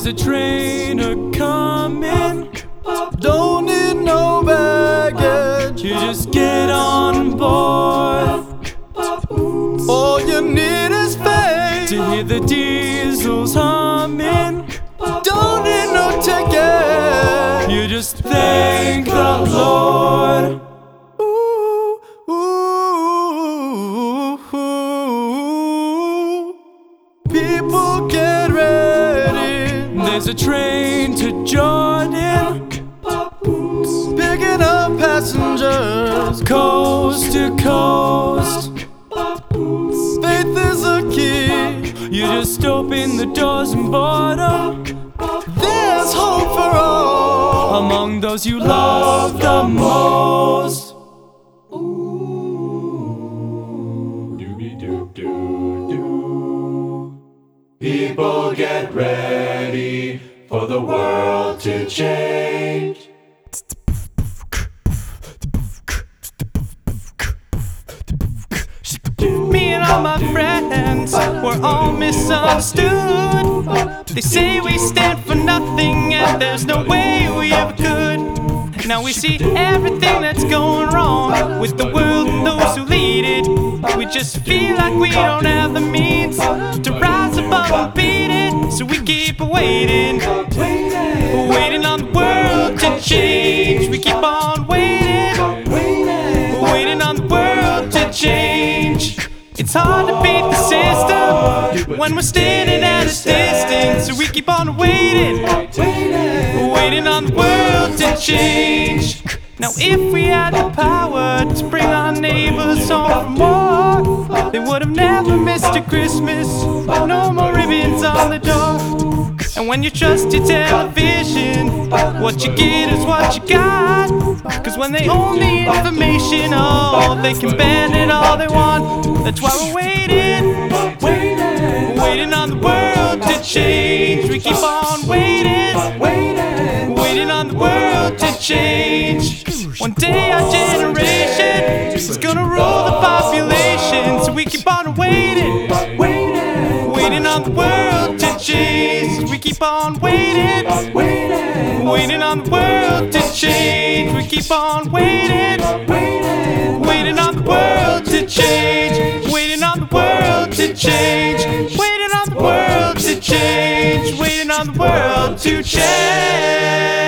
a train a-comin'. Don't need no baggage, You just get on board. all you need is faith. To hear the diesels humming, Don't need no ticket. you just thank the Lord. Ooh, ooh, ooh. People get ready, There's a train to Jordan, picking up passengers. coast to coast. Faith is a key, You just open the doors and board 'em. there's hope for all. Among those you love the most. People get ready for the world to change. Me and all my friends, we're all misunderstood. They say we stand for nothing and there's no way we ever could. Now we see everything that's going wrong with the world and those who lead it. We just feel like we don't have the means to rise above and beat it. So we keep waiting, waiting on the world to change. We keep on waiting, waiting on the world to change. It's hard to beat the system when we're standing at a distance. So we keep on waiting, waiting on the world to change. Now if we had the power to bring our neighbors home for more, they would have never missed a Christmas. No more ribbons on the door. And when you trust your television, what you get is what you got. Cause when they own the information, oh, they can ban it all they want. That's why we're waiting, waiting on the world to change. We keep on waiting, waiting on the world to change. One day our generation is gonna rule the population. So we keep on waiting, waiting on the world to change. We keep on waiting, waiting on the world to change. We keep on waiting, waiting on the world to change. Waiting on the world to change. Waiting on the world to change. Waiting on the world to change.